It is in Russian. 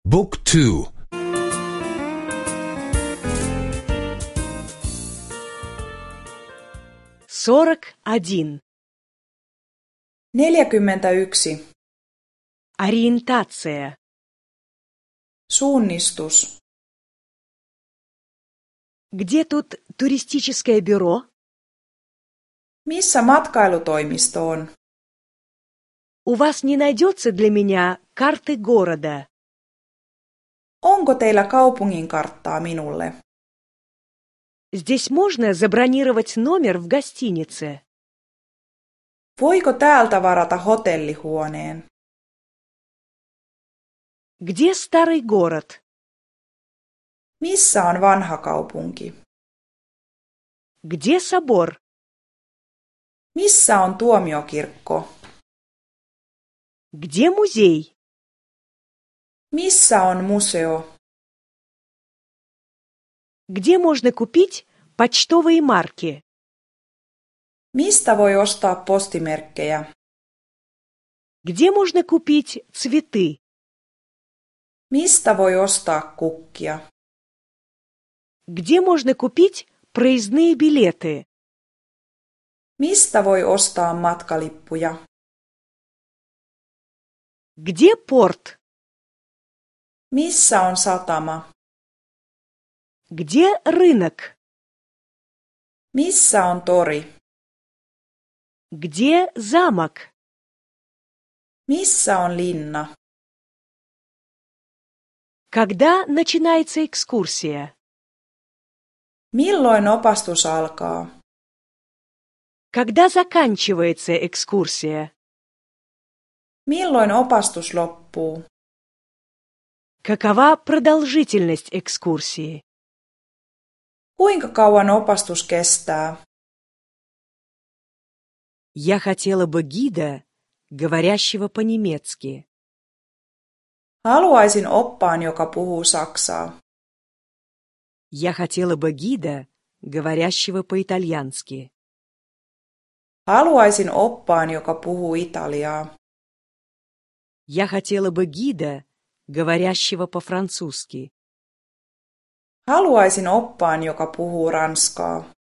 Book 2. 41. 41. Ориентация. Suunnistus. Где тут туристическое бюро? Missä matkailutoimisto on? У вас не найдется для меня карты города? Onko teillä kaupungin karttaa minulle? Здесь можно забронировать номер в гостинице? Voiko täältä varata hotellihuoneen? Где старый город? Missä on vanha kaupunki? Где собор? Missä on tuomiokirkko? Где музей? Missä on museo? Где можно купить почтовые марки? Mistä voi ostaa postimerkkejä? Где можно купить цветы? Mistä voi ostaa kukkia? Где можно купить проездные билеты? Mistä voi ostaa matkalippuja? Где порт? Missä on satama? Где рынок? Missä on tori? Где замок? Missä on linna? Когда начинается экскурсия? Milloin opastus alkaa? Когда заканчивается экскурсия? Milloin opastus loppuu? Какова продолжительность экскурсии? Kuinka kauan opastus kestää? Я хотела бы гида, говорящего по-немецки. Haluaisin oppaan, joka puhuu saksaa. Я хотела бы гида, говорящего по-итальянски. Haluaisin oppaan, joka puhuu italiaa. Я хотела бы гида, говорящего по-французски. Haluaisin oppaan, joka puhuu ranskaa.